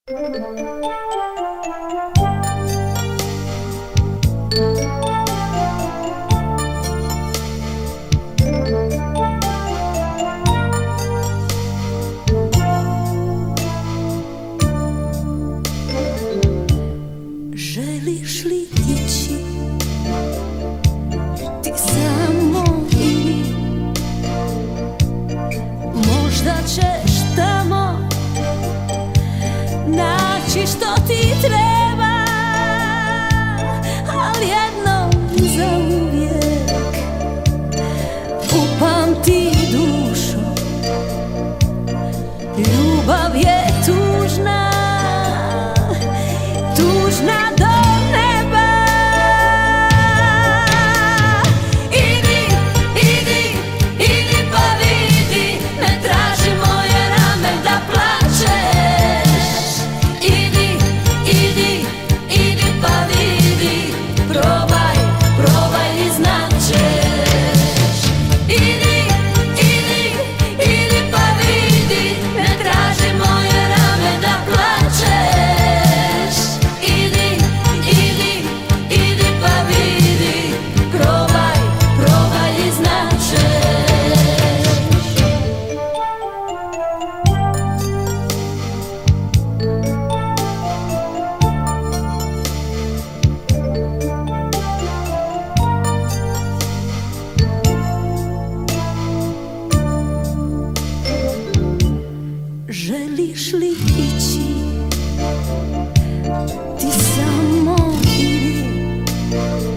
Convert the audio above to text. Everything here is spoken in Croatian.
Želiš li ići ti samo ili možda ćeš tamo naći što ti treba, ali jednom zauvijek upamti dušo, ljubav je tužna, tužna do neba. Idi, idi, idi pa vidi, ne traži moje rame da plačeš. Idi, idi, idi pa vidi, probaj, probaj i znaćeš. Idi, idi, idi pa vidi, ne traži moje rame da plačeš. Idi, idi, idi pa vidi, probaj, probaj i znaćeš. Želiš li ići ti samo ili